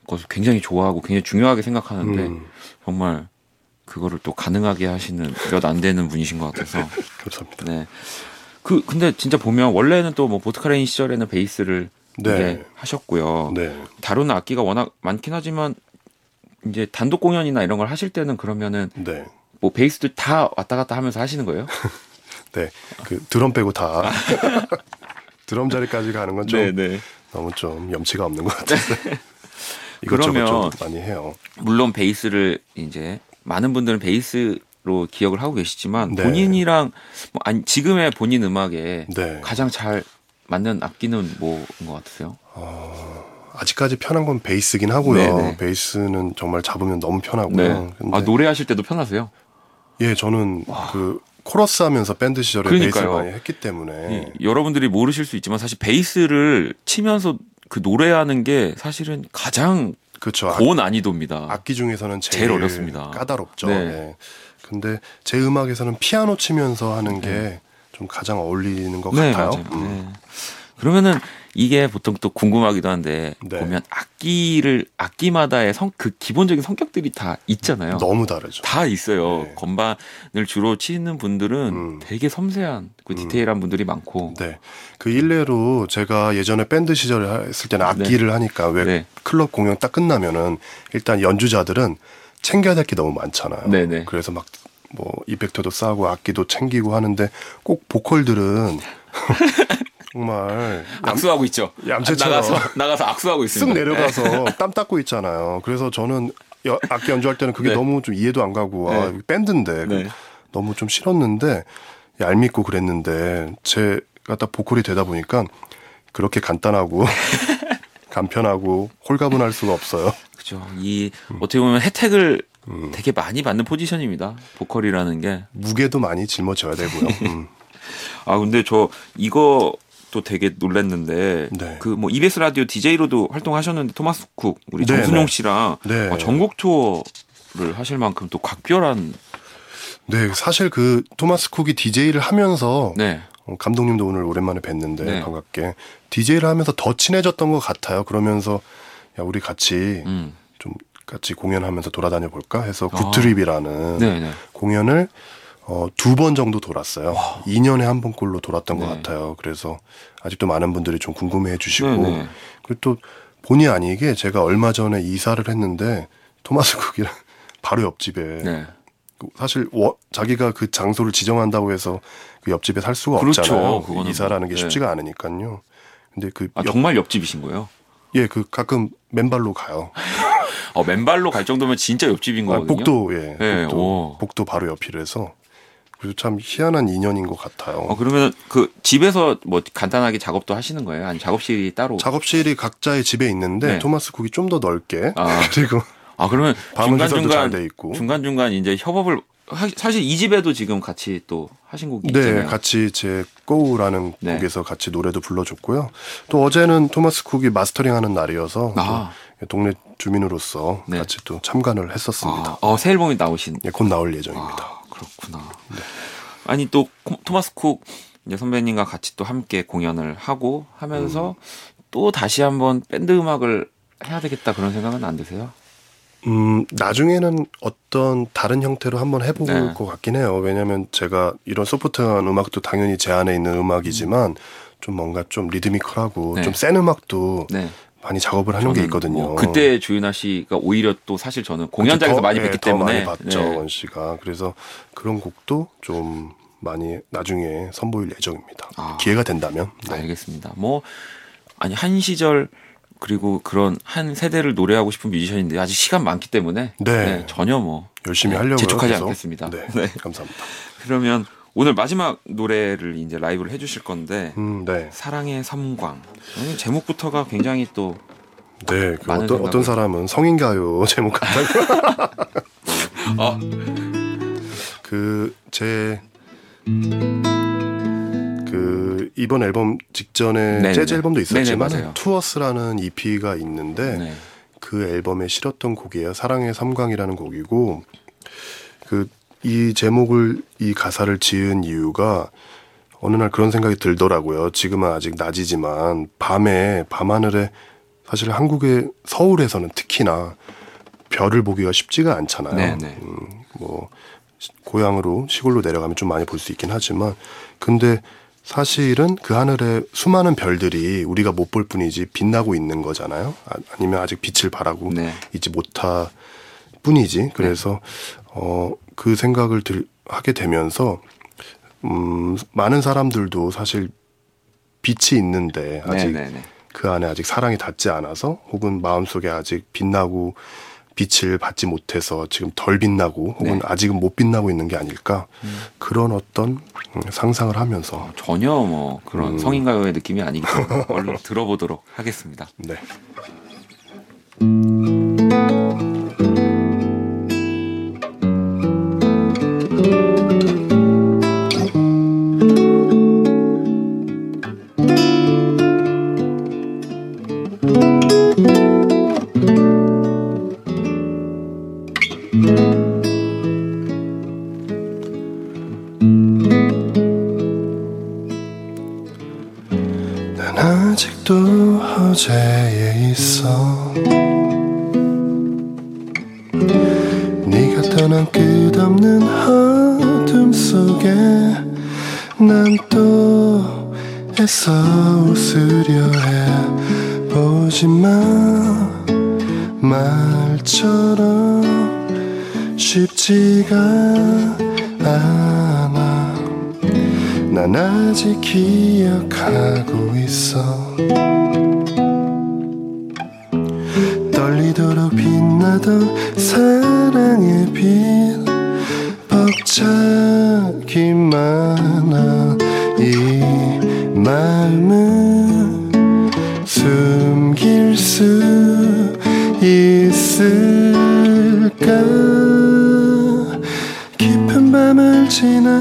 것을 굉장히 좋아하고 굉장히 중요하게 생각하는데 음. 정말 그거를 또 가능하게 하시는 몇 안 되는 분이신 것 같아서 감사합니다. 네. 그 근데 진짜 보면 원래는 또 뭐 보트카레인 시절에는 베이스를 네. 이제 하셨고요. 네. 다루는 악기가 워낙 많긴 하지만 이제 단독 공연이나 이런 걸 하실 때는 그러면은 네. 뭐 베이스도 다 왔다 갔다 하면서 하시는 거예요? 네, 그 드럼 빼고 다 드럼 자리까지 가는 건 좀 너무 좀 염치가 없는 것 같아서 그러면 좀 많이 해요. 물론 베이스를 이제 많은 분들은 베이스로 기억을 하고 계시지만 네. 본인이랑 뭐 아니 지금의 본인 음악에 네. 가장 잘 맞는 악기는 뭐인 것 같으세요? 어, 아직까지 편한 건 베이스긴 하고요. 네네. 베이스는 정말 잡으면 너무 편하고요. 네. 근데 아 노래하실 때도 편하세요? 예, 저는 와. 그 코러스 하면서 밴드 시절에 그러니까요. 베이스를 많이 했기 때문에 이, 여러분들이 모르실 수 있지만 사실 베이스를 치면서 그 노래하는 게 사실은 가장 그렇죠. 고난이도입니다. 악기 중에서는 제일, 제일 어렵습니다. 까다롭죠. 네. 네. 근데 제 음악에서는 피아노 치면서 하는 게 좀 네. 가장 어울리는 것 네, 같아요. 맞아요. 음. 네. 그러면은 이게 보통 또 궁금하기도 한데 네. 보면 악기를 악기마다의 성, 그 기본적인 성격들이 다 있잖아요. 너무 다르죠. 다 있어요. 네. 건반을 주로 치는 분들은 음. 되게 섬세한 그 디테일한 음. 분들이 많고. 네. 그 일례로 제가 예전에 밴드 시절에 했을 때는 악기를 네. 하니까 왜 네. 클럽 공연 딱 끝나면은 일단 연주자들은 챙겨야 될 게 너무 많잖아요. 네네. 그래서 막 뭐 이펙터도 싸고 악기도 챙기고 하는데 꼭 보컬들은 정말 악수하고 있죠. 얌체처럼 나가서 나가서 악수하고 있습니다. 쓱 내려가서 네. 땀 닦고 있잖아요. 그래서 저는 여, 악기 연주할 때는 그게 네. 너무 좀 이해도 안 가고 네. 아, 밴드인데 네. 너무 좀 싫었는데 얄밉고 그랬는데 제가 딱 보컬이 되다 보니까 그렇게 간단하고 간편하고 홀가분할 수가 없어요. 그렇죠. 이 음. 어떻게 보면 혜택을 음. 되게 많이 받는 포지션입니다. 보컬이라는 게 무게도 많이 짊어져야 되고요. 음. 아 근데 저 이것도 되게 놀랐는데 네. 그 뭐 이비에스 라디오 디제이로도 활동하셨는데 토마스 쿡 우리 네, 정순용 네. 씨랑 네. 어, 전국 투어를 하실 만큼 또 각별한 네 사실 그 토마스 쿡이 디제이를 하면서 네. 어, 감독님도 오늘 오랜만에 뵀는데 네. 반갑게 디제이를 하면서 더 친해졌던 것 같아요. 그러면서 야 우리 같이 음. 좀 같이 공연하면서 돌아다녀 볼까 해서 굿트립이라는 아. 공연을 어, 두 번 정도 돌았어요. 와. 이 년에 한 번꼴로 돌았던 네. 것 같아요. 그래서 아직도 많은 분들이 좀 궁금해해 주시고 네네. 그리고 또 본의 아니게 제가 얼마 전에 이사를 했는데 토마스 쿡이랑 바로 옆집에 네. 사실 워, 자기가 그 장소를 지정한다고 해서 그 옆집에 살 수가 그렇죠. 없잖아요. 그거는 이사라는 게 네. 쉽지가 않으니까요. 근데 그 아, 옆, 정말 옆집이신 거예요? 예, 그 가끔 맨발로 가요. 어, 맨발로 갈 정도면 진짜 옆집인 거거든요. 아, 복도 예, 네, 복도, 복도 바로 옆이라서 그래서 참 희한한 인연인 것 같아요. 어, 그러면 그 집에서 뭐 간단하게 작업도 하시는 거예요? 아니 작업실이 따로? 작업실이 각자의 집에 있는데 네. 토마스 쿡이 좀 더 넓게 아. 그리고 아 그러면 중간 중간 돼 있고 중간 중간 이제 협업을 하, 사실 이 집에도 지금 같이 또 하신 곡이 네, 있잖아요. 네, 같이 제 고우라는 네. 곡에서 같이 노래도 불러줬고요. 또 어제는 토마스 쿡이 마스터링하는 날이어서 아. 동네 주민으로서 네. 같이 또 참관을 했었습니다. 아. 어, 새 앨범이 나오신? 네, 곧 나올 예정입니다. 아, 그렇구나. 네. 아니 또 토마스 쿡 이제 선배님과 같이 또 함께 공연을 하고 하면서 음. 또 다시 한번 밴드 음악을 해야 되겠다 그런 생각은 안 드세요? 음, 나중에는 어떤 다른 형태로 한번 해볼 네. 것 같긴 해요. 왜냐하면 제가 이런 소프트한 음악도 당연히 제 안에 있는 음악이지만 좀 뭔가 좀 리드미컬하고 네. 좀 센 음악도 네. 많이 작업을 하는 게 있거든요. 뭐 그때 주윤아 씨가 오히려 또 사실 저는 공연장에서 더, 많이 뵀기 네, 때문에 더 많이 봤죠, 네. 원 씨가. 그래서 그런 곡도 좀 많이 나중에 선보일 예정입니다. 아, 기회가 된다면. 네. 알겠습니다. 뭐 아니 한 시절 그리고 그런 한 세대를 노래하고 싶은 뮤지션인데 아직 시간 많기 때문에 네. 네, 전혀 뭐 열심히 하려고요. 재촉하지 계속. 않겠습니다. 네, 네, 감사합니다. 그러면 오늘 마지막 노래를 이제 라이브를 해주실 건데 음, 네. 사랑의 섬광 제목부터가 굉장히 또 네, 그 어떤, 어떤 사람은 성인가요 제목 같다고. 어. 그제 그 이번 앨범 직전에 네네. 재즈 앨범도 있었지만 네네, 투어스라는 이피가 있는데 네. 그 앨범에 실었던 곡이에요. 사랑의 섬광이라는 곡이고 그 이 제목을 이 가사를 지은 이유가 어느 날 그런 생각이 들더라고요. 지금은 아직 낮이지만 밤에 밤하늘에 사실 한국의 서울에서는 특히나 별을 보기가 쉽지가 않잖아요. 네, 네. 음, 뭐 고향으로 시골로 내려가면 좀 많이 볼 수 있긴 하지만 근데 사실은 그 하늘에 수많은 별들이 우리가 못 볼 뿐이지 빛나고 있는 거잖아요. 아니면 아직 빛을 발하고 네. 있지 못할 뿐이지. 그래서 네. 어, 그 생각을 들, 하게 되면서 음, 많은 사람들도 사실 빛이 있는데 아직 네, 네, 네. 그 안에 아직 사랑이 닿지 않아서 혹은 마음속에 아직 빛나고 빛을 받지 못해서 지금 덜 빛나고 혹은 네. 아직은 못 빛나고 있는 게 아닐까 음. 그런 어떤 상상을 하면서 전혀 뭐 그런 음. 성인가요의 느낌이 아니기 때문에 얼른 들어보도록 하겠습니다. 네. 난 아직도 어제에 있어 네가 떠난 끝없는 어둠 속에 난 또 애써 웃으려 해 보지만 말처럼 쉽지가 않아 난 아직 기억하고 있어 떨리도록 빛나던 사랑의 빛 벅차기 많아 이 마음은 숨길 수 있을까 깊은 밤을 지나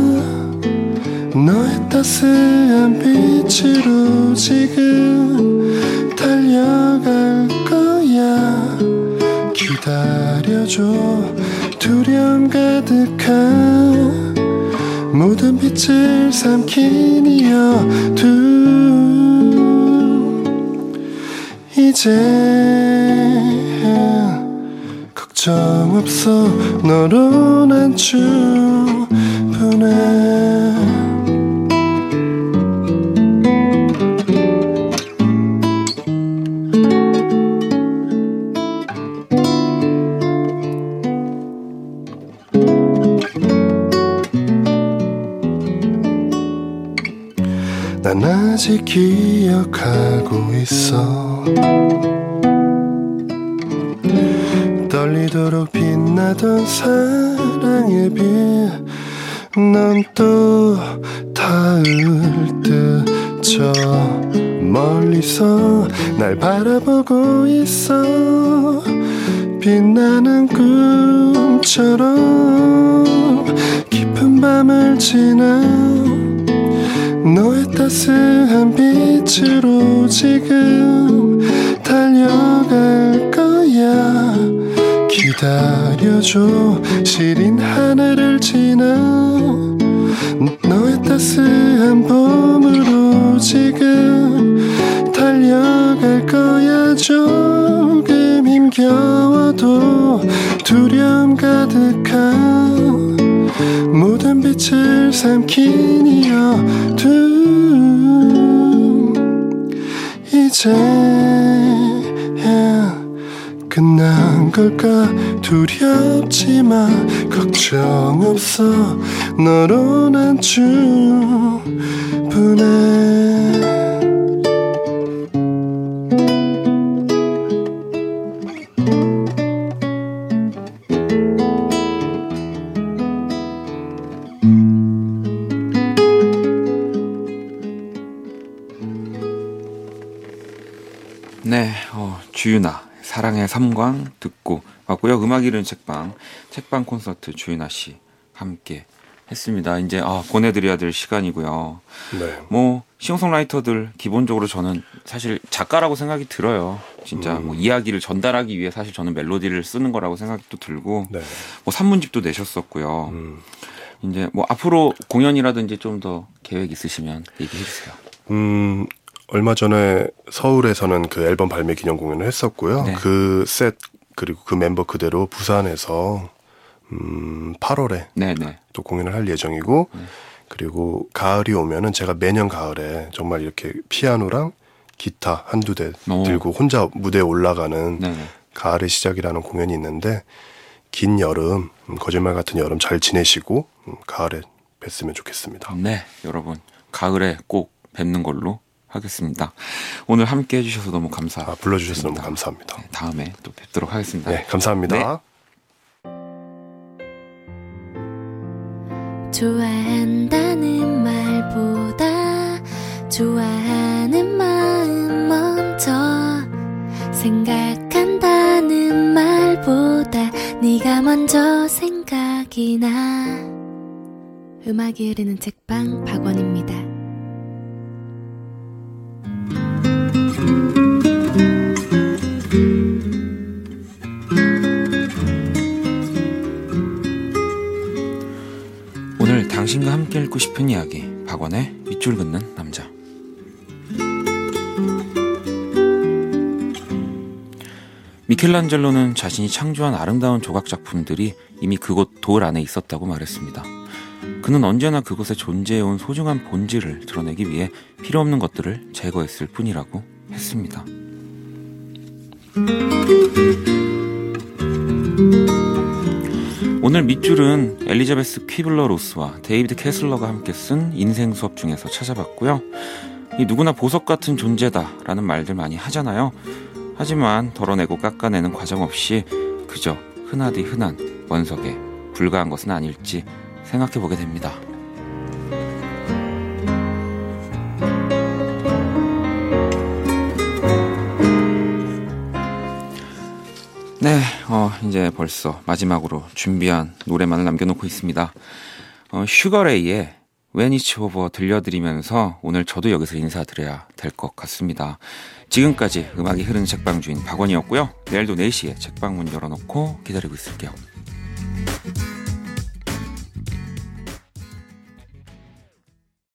너의 따스한 빛으로 지금 달려갈 거야 기다려줘 두려움 가득한 모든 빛을 삼킨 이 어둠 이제 걱정 없어 너로 난 충분해 난 아직 기억하고 있어 떨리도록 빛나던 사랑의 빛 넌 또 닿을 듯 저 멀리서 날 바라보고 있어 빛나는 꿈처럼 깊은 밤을 지나 너의 따스한 빛으로 지금 달려갈 거야 기다려줘 시린 하늘을 지나 너의 따스한 봄으로 지금 달려갈 거야 조금 힘겨워도 두려움 가득한 모든 빛을 삼킨 이 어둠 이제 끝난 걸까 두렵지만 걱정 없어 너로 난 충분해 네, 어, 주윤아 사랑의 삼광 듣고 왔고요. 음악 이른 책방 책방 콘서트 주윤아 씨 함께 했습니다. 이제 아, 보내드려야 될 시간이고요. 네. 뭐 싱어송라이터들 기본적으로 저는 사실 작가라고 생각이 들어요. 진짜 음. 뭐 이야기를 전달하기 위해 사실 저는 멜로디를 쓰는 거라고 생각이 또 들고 네. 뭐 산문집도 내셨었고요. 음. 이제 뭐 앞으로 공연이라든지 좀 더 계획 있으시면 얘기해 주세요. 음. 얼마 전에 서울에서는 그 앨범 발매 기념 공연을 했었고요. 네. 그 셋 그리고 그 멤버 그대로 부산에서 음, 팔월에 네네. 또 공연을 할 예정이고 네. 그리고 가을이 오면은 제가 매년 가을에 정말 이렇게 피아노랑 기타 한두 대 오. 들고 혼자 무대에 올라가는 네네. 가을의 시작이라는 공연이 있는데 긴 여름, 거짓말 같은 여름 잘 지내시고 가을에 뵀으면 좋겠습니다. 네, 여러분 가을에 꼭 뵙는 걸로 하겠습니다. 오늘 함께 해주셔서 너무 감사합니다. 아, 불러주셔서 너무 감사합니다. 네, 다음에 또 뵙도록 하겠습니다. 네, 감사합니다. 네. 좋아한다는 말보다 좋아하는 마음 먼저 생각한다는 말보다 네가 먼저 생각이 나. 음악이 흐르는 책방 박원입니다. 오늘 당신과 함께 읽고 싶은 이야기 박원의 밑줄 긋는 남자. 미켈란젤로는 자신이 창조한 아름다운 조각 작품들이 이미 그곳 돌 안에 있었다고 말했습니다. 그는 언제나 그곳에 존재해온 소중한 본질을 드러내기 위해 필요 없는 것들을 제거했을 뿐이라고 했습니다. 오늘 밑줄은 엘리자베스 퀴블러 로스와 데이비드 캐슬러가 함께 쓴 인생 수업 중에서 찾아봤고요. 이 누구나 보석 같은 존재다라는 말들 많이 하잖아요. 하지만 덜어내고 깎아내는 과정 없이 그저 흔하디 흔한 원석에 불과한 것은 아닐지 생각해보게 됩니다. 네, 어, 이제 벌써 마지막으로 준비한 노래만을 남겨놓고 있습니다. 어, 슈거레이의 When It's Over 들려드리면서 오늘 저도 여기서 인사드려야 될 것 같습니다. 지금까지 음악이 흐르는 책방 주인 박원이었고요. 내일도 네 시에 책방 문 열어놓고 기다리고 있을게요.